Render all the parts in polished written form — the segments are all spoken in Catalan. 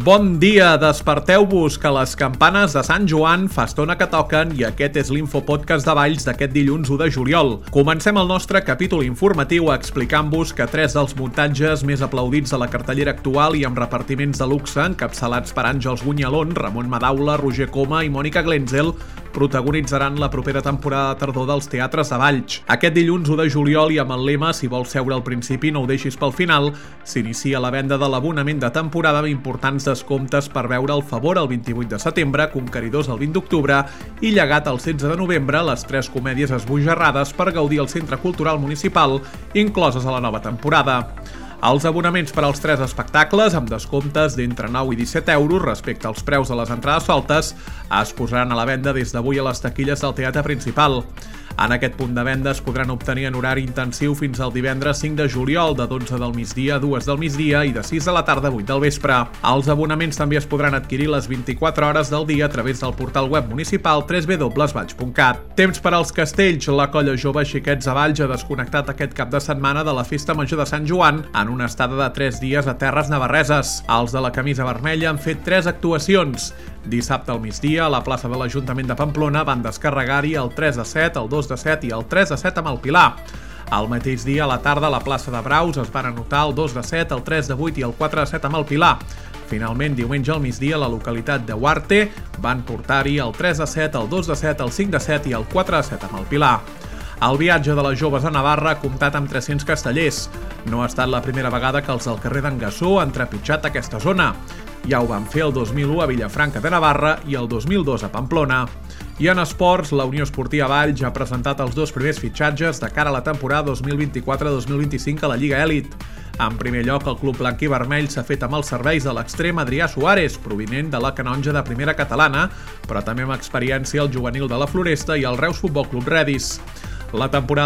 Bon dia, desperteu-vos, que les campanes de Sant Joan fa estona que toquen i aquest és l'Infopodcast de Valls d'aquest dilluns 1 de juliol. Comencem el nostre capítol informatiu explicant-vos que 3 dels muntatges més aplaudits de la cartellera actual i amb repartiments de luxe encapçalats per Àngels Gunyalón, Ramon Madaula, Roger Coma i Mònica Glenzel protagonitzaran la propera temporada de tardor dels teatres de Valls. Aquest dilluns 1 de juliol i amb el lema "Si vols seure al principi, no ho deixis pel final", s'inicia la venda de l'abonament de temporada amb importants descomptes per veure El favor el 28 de setembre, Conqueridors el 20 d'octubre i Llegat el 16 de novembre, les 3 comèdies esbojarrades per gaudir al Centre Cultural Municipal, incloses a la nova temporada. Els abonaments per als 3 espectacles, amb descomptes d'entre 9 i 17 euros respecte als preus de les entrades soltes, es posaran a la venda des d'avui a les taquilles del teatre principal. En aquest punt de venda es podran obtenir en horari intensiu fins al divendres 5 de juliol, de 12 del migdia a 2 del migdia i de 6 de la tarda a 8 del vespre. Els abonaments també es podran adquirir les 24 hores del dia a través del portal web municipal www.valls.cat. Temps per als castells. La colla jove Xiquets de Valls ha desconnectat aquest cap de setmana de la Festa Major de Sant Joan en una estada de 3 dies a Terres Navarreses. Els de la camisa vermella han fet 3 actuacions. Dissabte al migdia, a la plaça de l'Ajuntament de Pamplona, van descarregar-hi el 3 de 7, el 2 de 7 i el 3 de 7 amb el Pilar. El mateix dia, a la tarda, a la plaça de Braus es van anotar el 2 de 7, el 3 de 8 i el 4 de 7 amb el Pilar. Finalment, diumenge al migdia, a la localitat de Huarte, van portar-hi el 3 de 7, el 2 de 7, el 5 de 7 i el 4 de 7 amb el Pilar. El viatge de les joves a Navarra ha comptat amb 300 castellers. No ha estat la primera vegada que els del carrer d'en Gassó han trepitjat aquesta zona. Ja ho van fer el 2001 a Vilafranca de Navarra i el 2002 a Pamplona. I en esports, la Unió Esportiva Valls ha presentat els 2 primers fitxatges de cara a la temporada 2024-2025 a la Lliga Elit. En primer lloc, el club blanc i vermell s'ha fet amb els serveis de l'extrem Adrià Suárez, provinent de la canonja de primera catalana, però també amb experiència al juvenil de la Floresta i al Reus Futbol Club Redis. La temporada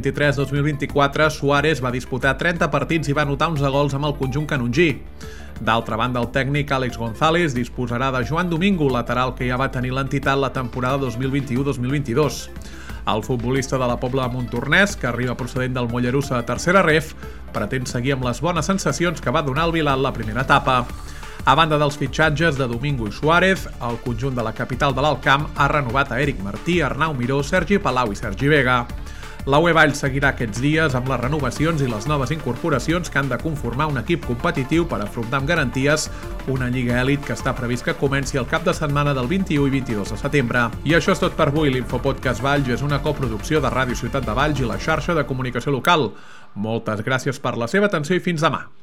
2023-2024, Suárez va disputar 30 partits i va anotar 11 gols amb el conjunt canongí. D'altra banda, el tècnic Àlex González disposarà de Joan Domingo, lateral que ja va tenir l'entitat la temporada 2021-2022. El futbolista de la Pobla de Montornès, que arriba procedent del Mollerussa de tercera ref, pretén seguir amb les bones sensacions que va donar el Vilat la primera etapa. A banda dels fitxatges de Domingo i Suárez, el conjunt de la capital de l'Alt Camp ha renovat a Eric Martí, Arnau Miró, Sergi Palau i Sergi Vega. La UE Valls seguirà aquests dies amb les renovacions i les noves incorporacions que han de conformar un equip competitiu per afrontar amb garanties una Lliga Elit que està previst que comenci el cap de setmana del 21 i 22 de setembre. I això és tot per avui. L'Infopodcast Valls és una coproducció de Ràdio Ciutat de Valls i la xarxa de comunicació local. Moltes gràcies per la seva atenció i fins demà.